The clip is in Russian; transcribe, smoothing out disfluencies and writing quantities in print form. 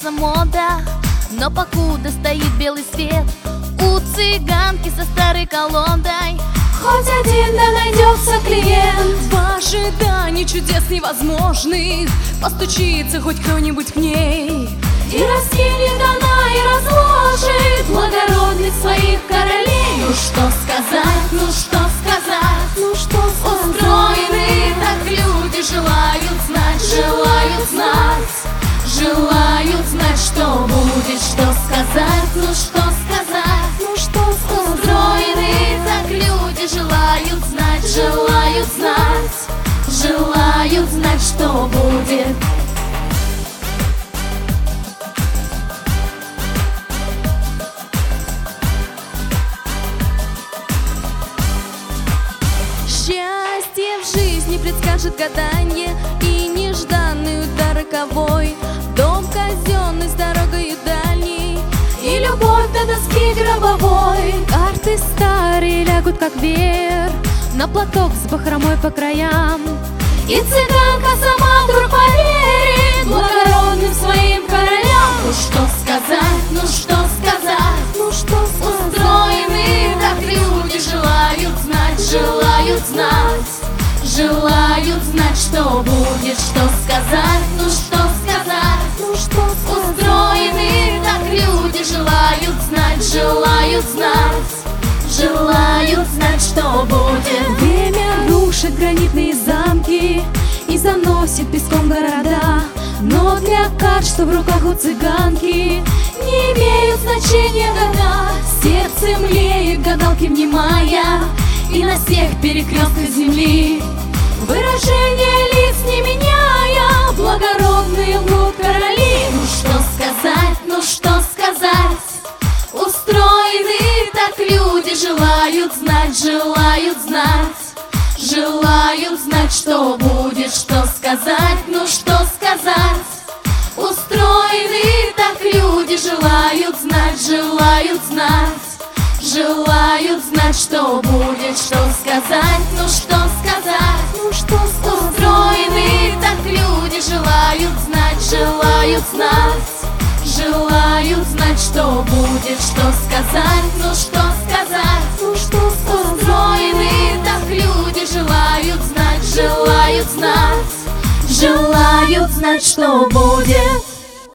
меняется мода, но покуда стоит белый свет у цыганки со старой колодой, хоть один да найдется клиент. В ожидании чудес невозможных постучится хоть кто-нибудь к ней И расстелит она и разложит благородных своих королей. Ну что сказать, ну что сказать, Ну что сказать? устроены так люди, желают знать, желают знать, желают знать, что будет, что сказать, ну что сказать, Ну что сказать? устроены так люди, желают знать, желают знать, желают знать, что будет. Счастье в жизни предскажет гаданье и нежданный удар роковой. Дом казенный с дорогой дальней И любовь до доски гробовой. карты старые лягут как веер на платок с бахромой по краям. И цыганка сама вдруг поверит благородным своим королям. Ну что сказать, ну что сказать, Ну что сказать? устроены так люди, желают знать, желают знать, желают знать, что будет, что сказать, ну что сказать, Ну что сказать? устроены так люди, желают знать, желают знать, желают знать, что будет. Время рушит гранитные замки и заносит песком города, но для карт, что в руках у цыганки, Не имеют значения года. сердце млеет, гадалки внимая, и на всех перекрестках земли Выражение лиц не меняя, благородные лгут короли. Ну что сказать, ну что сказать, устроены так люди, желают знать, желают знать, желают знать, что будет, что сказать, ну что сказать, устроены так люди, желают знать, желают знать, желают знать, что будет, что сказать, ну что сказать, Ну что сказать? устроены так люди, желают знать, желают знать, желают знать, что будет, что сказать, ну что сказать, Ну что сказать? устроены так люди, желают знать, желают знать, желают знать, что будет.